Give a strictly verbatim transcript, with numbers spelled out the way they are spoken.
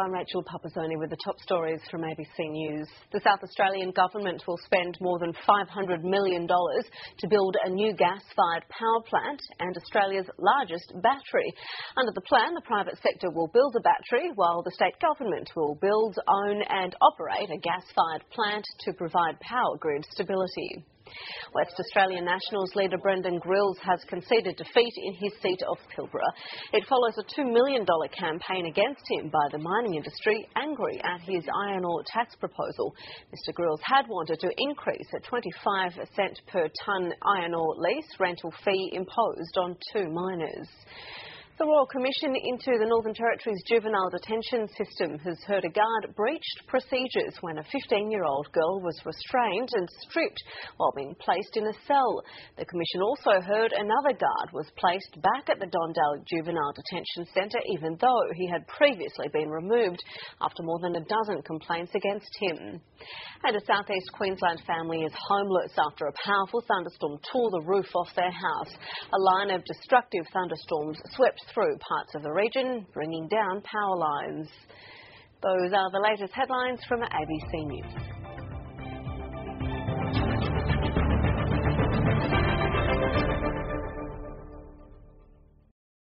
I'm Rachel Papazoni with the top stories from A B C News. The South Australian government will spend more than five hundred million dollars to build a new gas-fired power plant and Australia's largest battery. Under the plan, the private sector will build a battery while the state government will build, own and operate a gas-fired plant to provide power grid stability. West Australian Nationals leader Brendan Grills has conceded defeat in his seat of Pilbara. It follows a two million dollars campaign against him by the mining industry, angry at his iron ore tax proposal. Mister Grills had wanted to increase a twenty-five cent per tonne iron ore lease rental fee imposed on two miners. The Royal Commission into the Northern Territory's juvenile detention system has heard a guard breached procedures when a fifteen-year-old girl was restrained and stripped while being placed in a cell. The Commission also heard another guard was placed back at the Dondale Juvenile Detention Centre even though he had previously been removed after more than a dozen complaints against him. And a South East Queensland family is homeless after a powerful thunderstorm tore the roof off their house. A line of destructive thunderstorms swept through parts of the region, bringing down power lines. Those are the latest headlines from A B C News.